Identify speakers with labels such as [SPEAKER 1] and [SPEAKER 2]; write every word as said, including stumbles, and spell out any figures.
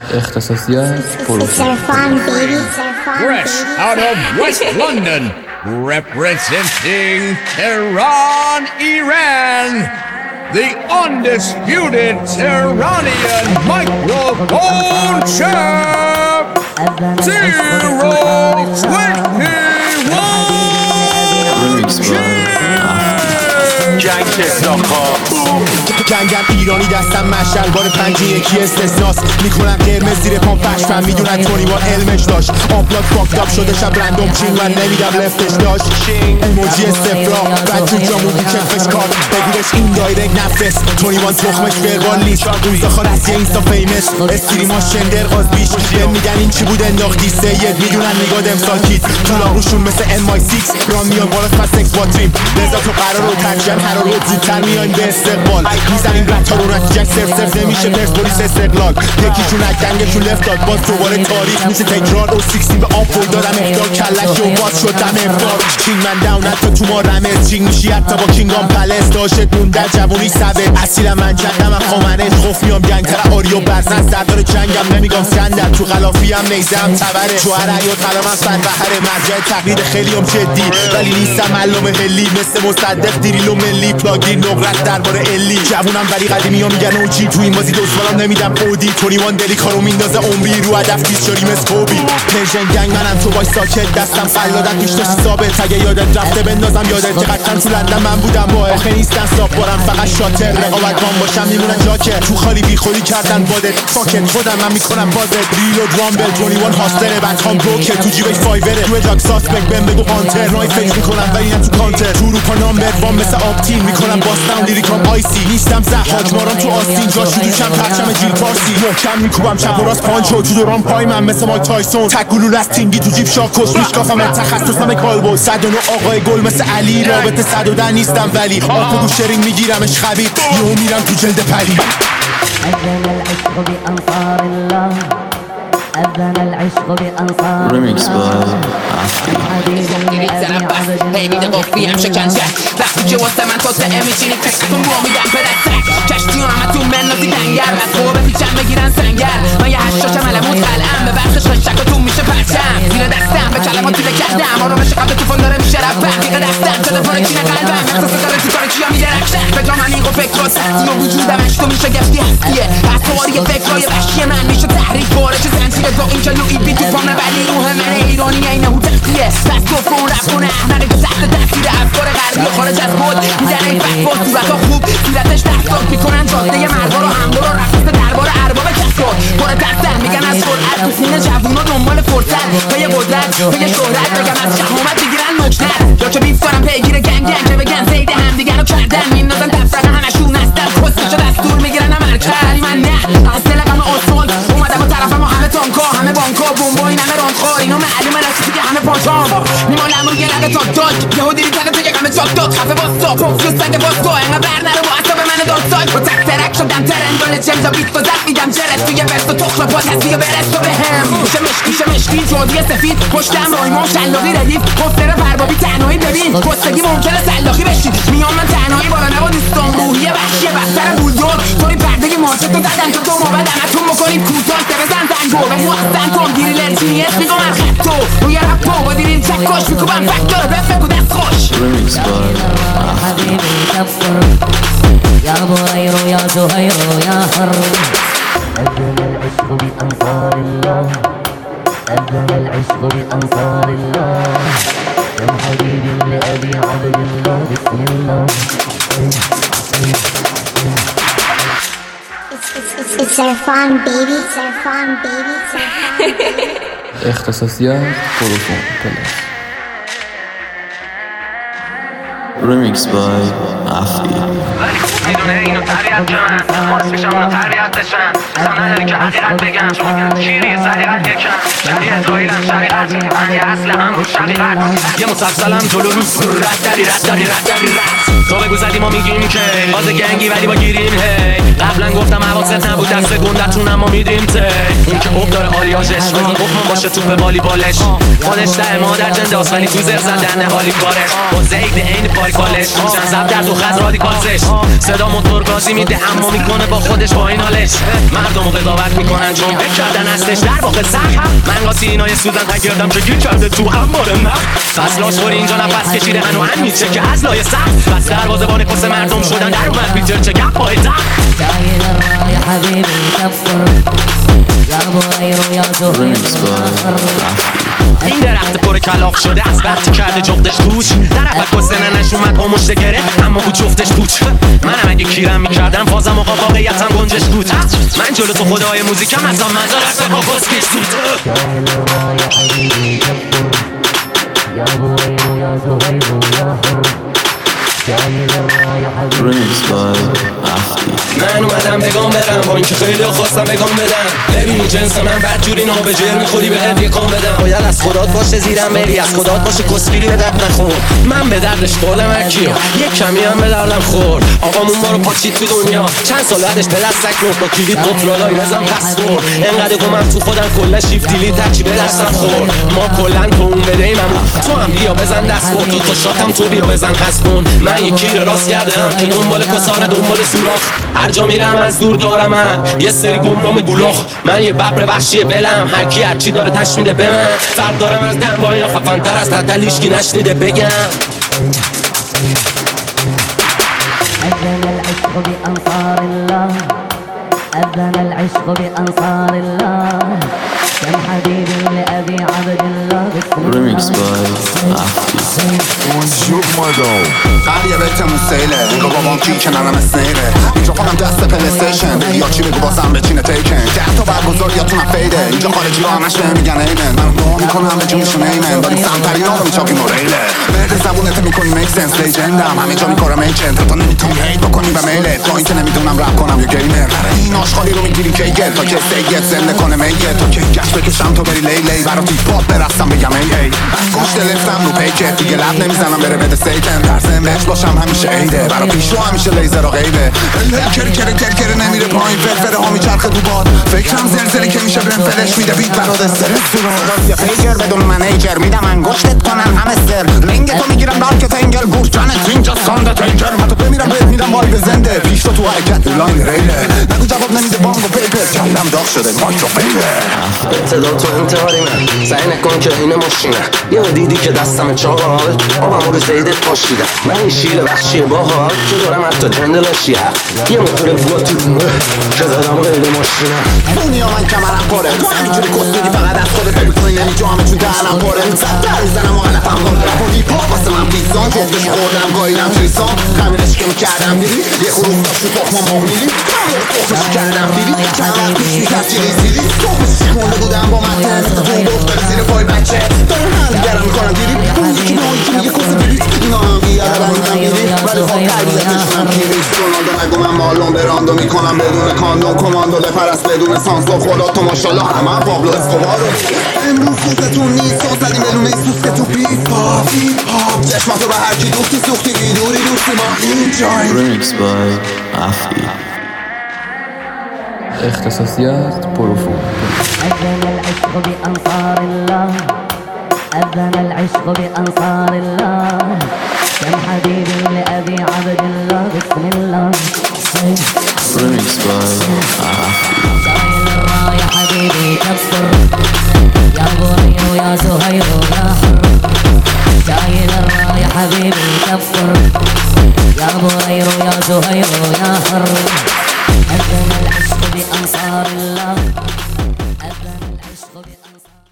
[SPEAKER 1] اختصاصیات پروفان.
[SPEAKER 2] Fresh out of West London, representing Tehran, Iran, the undisputed Tehranian microphone champ, zero twenty-one.
[SPEAKER 3] جنگم ایرانی دستم مشعل بار پنج یکی استثناس میکنم قرمز زیر پام پشتم میدونن تونیوان علمش داشت آپلاد فاکتاب شده شب رندوم چین من نمیدم لفتش داشت ایموجی استفراغ بد تو جامون بو کفش کار بگیرش این دایرک نفس تونیوان تخمش فربال نیست روزاخار از یه اینستا فیمس استریما شندر غاز بیش بهم میگن این چی بود انداختی سید میدونن نگاد امسال کیت تو لاغوشون مثل ام آی شش ران میان بالا پس اکس باتریم لذا تو قرار رو ترجم هر رو زودتر میایم به استقبال میزنیم رد تا رو نتیجه صرف صرف نمیشه پرسپولیس استقلال یکیشون از جنگشون لفت داد باز دوباره تاریخ میشه تکرار او سیکستی به آب فول دادم اهدار کلش و باز شدم افطار کینگ من داون حتی تو ما رمز چینگ میشی حتی با کینگام پلس داشت مون در جوونی سبه اصیل من جدم هم خامنه خوف میام گنگتر آری و برزن سردار جنگم نمیگم سندر تو غلافی هم نیزم تبره شوهر عیاد قلم هم سر بحره مرجع تقلید خیلی هم جدی ولی نیستم علم هلی مثل مصدق دیریل و ملی پلاگین نقرت درباره الی جوونم ولی قدیمی ها میگن اوجی تو این بازی دوستوالم نمیدم اودی توریوان دلی کارو میندازه عمری رو هدف دیس شدیم از کوبی پرژن گنگ منم تو وای ساکت دستم قلادت پیش داشتی ثابت اگه یادت رفته بندازم یادت که قطعا تو لندن من بودم با آخه نیستن ساب بارم فقط شاتر رقابت وان باشم میمونن جاکر تو خالی بی خودی کردن بادت فاکت خودم من میکنم بازت ریل و درامبل توریوان هاستره بعد هم بروکه تو جیبش فایوره تو داگ ساسپک بهم بگو هانتر نای فکر میکنم ولی نه تو کانتر تو رو پا نامبر وان مثل آپتین میکنم باستم لیریکام آیسی نیستم زحاک مارم تو آستین جاش رو دوشم پرچم جیل پارسی محکم میکوبم چپ و راست پانچو تو دوران پای من مثل مای تایسون تک گلول از تینگی تو جیب شاکوس میشکافم از تخصصم کالبو صد و نه آقای گل مثل علی رابطه صد و ده نیستم ولی آب و شرین میگیرمش خبیر یهو میرم تو جلد پری
[SPEAKER 4] أذن العشق بأنصار
[SPEAKER 1] ريميكس باي
[SPEAKER 5] هیدید قفی هم شکنجه وقتی که واسه من تو سعه میچینی کشتون رو میدم پدستک کشتی و همه تون بندازی دنگر از خوبه پیچم بگیرن سنگر من یه هشتاش ملموت قلعم به بخشش خشکاتون میشه پرچم زیر دستم به کلمات دیده کردم آرامش قبل توفان داره میشه رفتم دیگه دستم تلفن کینه قلبم احساس داره تو کار کیا میدرخشم به جام همین و فکر و سختی و وجودم عشق و میشه گفتی هستیه از تواری فکرهای وحشی من میشه تحریک باره چه زنجیره با این که لوی بی تو پامه ولی روح من ایرانی اینه هو تختیه بس گفت اون رفت کنه احمقی که تحت تاثیر افکار غربی و خارج از خود میزنه این فتوا صورتا خوب صورتش دستات میکنن جاده مردا رو همبا رو رفته دربار ارباب کسکر پر دستن میگن از سرعت تو سینه جوونا دنبال فرصت پی قدرت پی شهرت بگم از شهامت بگیرن نجنت یا که بیف کنم پیگیر گنگ گنگ که بگن زید همدیگر رو کردن میندازن تفرقه همشون هستن کسکشو دستور میگیرن عملکرد من نه از دل غم آسفالت اومدم و طرفم و همه تانکا همه بانکا بمبا این همه راندخوار اینا معلومه رسیدی که همه پاشام میمالم روی لقه تاک تاک یهو دیدی تنه تو یه غمه چاک داد خفه باستا پفیوز سنگ باستا انقدر بر نرو با عصاب من داد ساک با تک ترک شدم ترندال چمزا بیت و زد میدم جرس توی بست و تخل و پاد هستی و برس تو بهم میشه مشکی شه مشکی جودی سفید پشتم رایمون شلاقی ردیف گفتره فربابی تنهایی ببین کستگی ممکنه سلاخی بشی میام من تنهایی بالا نبا دوستان روحیه وحشیه بستر بولدور طوری پردگی مارچه تو زدن تو دو موبد همتون بکنیم کوتاه که بزن زنگو به موستن کن گیری لرچینیت میگم خط تو روی رپا با دیرین چکاش میکوبم فکتور بفت بگو دست خوش
[SPEAKER 1] ريميكس باي
[SPEAKER 4] حبيبي كفر يا بوير يا زهير يا حر أذن العشق بأنصار الله أذن العشق بأنصار الله يا حبيبي لأبي عبد الله بسم الله
[SPEAKER 6] It's Irfan baby, it's Irfan baby, it's Irfan.
[SPEAKER 1] اختصاصیات پروفان پلاس. ريميكس باي عفی.
[SPEAKER 7] میدونه اینو تربیت جمعن خواست میشم اونو تربیت بشن سم نداری که حقیقت بگم شما شیری صحیقت یکم شریعت هایلم شریعت من اصل هم رو شقیقت یه مسلسلم جلو رو رد داری رد داری رد داری رد تو بگو زدی ما میگیم که باز گنگی ولی با گیریم هی قبلا گفتم حواست نبود دست گندتون اما میدیم ته اون که اوب داره آلیاژش اون اوب باشه توپ والی بالش خودش ده مادر جنداست ولی تو زر زدن حالی کارش با زید این پارک فالش چند زب در دو خط رادیکالزش صدا موتور گازی میده اما میکنه با خودش با این حالش مردمو قضاوت میکنن چون فکر کردن هستش در واقع سخت من قاسی اینای سوزن تگردم که گیر کرده تو انبار نخت فصلاش خوری اینجا نفس کشیده هنو هم میشه که از لای سخت بس دروازه بان کس مردم شدن در اومد پیتر چه گپ پای تخت
[SPEAKER 4] جاي للراي حبيبي كفر يا بويرو يا زهير
[SPEAKER 7] این درخت پر کلاق شده از وقتی کرده جفتش توش طرف کس ننش اومد با مشت گره اما بود جفتش پوچ منم اگه کیرم میکردم بازم آقا واقعیتم گنجش بود من جلو تو خدای موزیکم از آن منظر هست با بسکش زود
[SPEAKER 4] يا بويرو يا زهير يا حر
[SPEAKER 1] Remix by Afti.
[SPEAKER 7] من اومدم بگم برم با اینکه خیلی خواستم بگم بدم ببین جنس من بدجوری نابجر میخوری به هدیه کام بدم باید از خدات باشه زیرم بری از خدات باشه کسگیری به درد نخور من به دردش خوردم هرکیو یک کمی هم به دردم خورد آقامون ما رو پاچید تو دنیا چند سال بعدش به دستک نفت با کلید قطرالای نزم پس خورد انقدر گمم تو خودم کلا شیف دیلیت هرچی به دستم خورد ما کلا تو اون بدهیم تو هم بیا بزن دست خورد تو تو شاتم تو بیا بزن پس کن من یکی رو راست کردم که دنبال کسانه دنبال سوراخ هر جا میرم از دور دارم من یه سری گمنام گلوخ من یه ببر وحشی بلم هر کی هر چی داره تش میده به من فرق دارم از دن با اینا خفن‌تر از تتل هیچکی نشنیده بگم
[SPEAKER 4] أذن العشق بأنصار الله أذن العشق بأنصار الله كم حبيب لأبي عبد الله
[SPEAKER 1] Remix by Afti.
[SPEAKER 3] قریه بهتمون سیله اینگاه بابام کی کننم اسنیره میکروفونم دست پلیستیشن بگی یا چی بگو بازم بچینه تیکن ده تا برگزار یا تو نفیده اینجا خارجی ها همش بهم میگن ایمن من دعا میکنم به جونشون ایمن داریم سمتری ها رو میچاپیم و ریله برد زبونت میکنی میک سنس لیجندم همه جا میکارم ایجنت تا نمیتونی هیت بکنی به میله تا اینکه نمیدونم رپ کنم یا گیمر این آشغالی رو میگیری کیگل تا که سیگت زنده کنه میگه تا که گشت بکشم تو بری لی لی برا تیپ پاپ برستم بگم ای ای گوشت لفتم رو پیکت دیگه لب نمیزنم بره بده سیتن ترسم بهش باشم همیشه عیده برا پیشو همیشه لیزر و غیبه کر کر کر کر نمیره پایین فرفره ها میچرخه تو باد فکرم زلزله که میشه برم فلش میده بیت براد استرس تو یا پیگر بدون منیجر میدم انگشتت کنن همه سر لنگ تو میگیرم دارک تنگل گوش جانت اینجا سانده تنگر من تو بمیرم بهت میدم وای زنده پیش تو تو حرکت لاین ریله نگو جواب نمیده بانگ و پیپر کلم داغ شده مایکروفیله
[SPEAKER 7] صدا تو انتحاری من سعی نکن که این ماشینه یه دیدی که دستم چاقال آبم رو زیدت پاشیدم من این شیر وحشی باحال که دارم حتی تندلاشی هست یه موتور فلوتی که زدم غیر ماشینه
[SPEAKER 3] دنیا من کمرم پره تو همینجوری کس میدی فقط از خودت بکنی نمیجا همه چون دهنم پره صد در زنم و علفم دارم رپ و هیپ هاپ واسه من پیزان جفتش خوردم گاهیدم تریسان همینش که میکردم دیدی یه خروف داشت تو تخمم ما میلی من یه تخمش کردم دیدی چند وقت پیش میکرد چیلی زیلی تخمش شکونده بودم با متن تو گفتاری زیر پای بچه دارم همدیگرم میکنم دیدی اون یکی به اون یکی میگه کس بلیت اینا هم بیاره بندم دیدی ولی خب تربیتشونم کیریش رونالدو نگو من مالون براندو میکنم بدون کاندوم کماندو بپرست بدون سانس با خدا تو ماشالله همه پابلو اسکوبارو امروز خوزتون نیست سان زدیم بدون ایسوس که تو بیت پاپ هاپ چشماتو به هرکی دوستی سوختی دوری دوستی ما اینجاییم
[SPEAKER 1] Remix by Afti.
[SPEAKER 8] اختصاصیات پروفون
[SPEAKER 4] أذن العشق بأنصار الله أذن العشق بأنصار الله كم حبيب لأبي عبد الله بسم الله
[SPEAKER 1] Remix by Afti.
[SPEAKER 4] جاي للراي حبيبي كفر يا بويرو يا زهير يا حر جاي للراي حبيبي كفر يا بويرو يا زهير يا حر أذن العشق بأنصار الله أذن العشق بأنصار